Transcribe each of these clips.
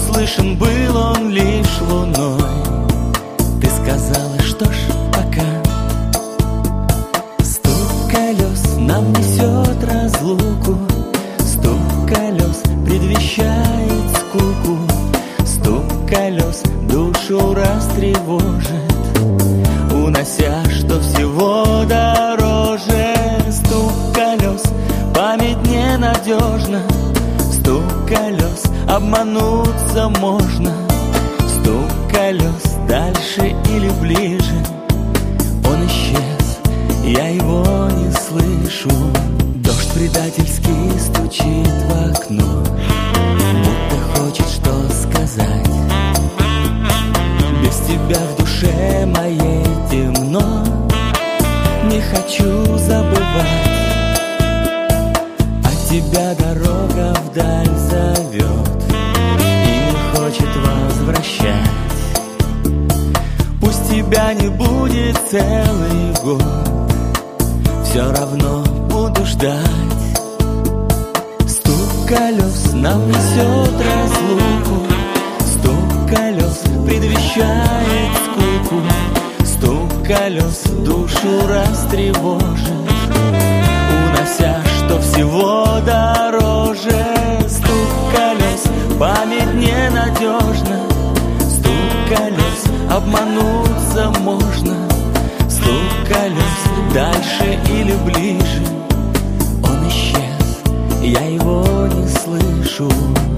слышен был он лишь луной. Ты сказала, что ж, пока. Стук колес нам несет разлуку, стук колес предвещает скуку, стук колес душу растревожит, унося, что всего дороже. Стук колес, память ненадежна, стук колес, обмануться можно. Стук колес, дальше или ближе, он исчез, я его не слышу. Дождь предательски стучит в окно, будто хочет что сказать. Без тебя в душе моей темно, не хочу забывать. От тебя дорога вдаль зовет и не хочет возвращать. Пусть тебя не будет целый год, все равно буду ждать. Стук колес нам несет разлуку, стук колес предвещает скуку, стук колес душу растревожит, унося, что всего дороже. Стук колес, память ненадежна, стук колес, обмануться можно. Стук колес, дальше или ближе, он исчез, я его не слышу.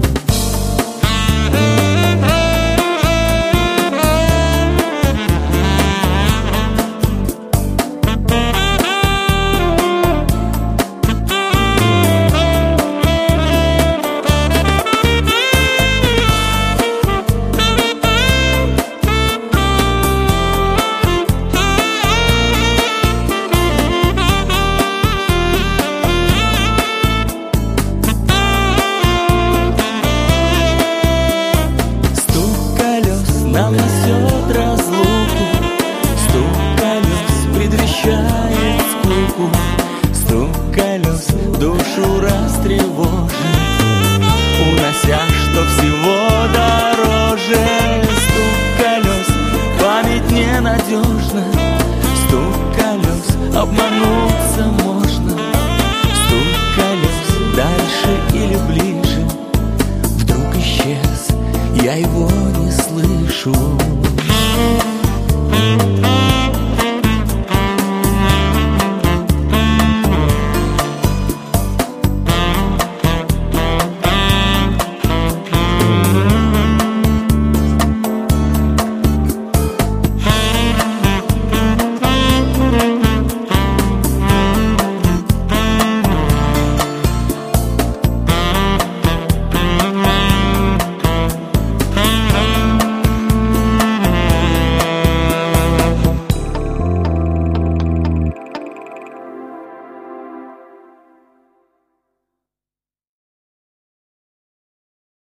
Нам несет разлуку, стук колес предвещает скуку, стук колес душу растревожит, унося, что всего дороже. Стук колес, память ненадежна, стук колес, обмануться можно. Стук колес, дальше или ближе, вдруг исчез, я его не слышу.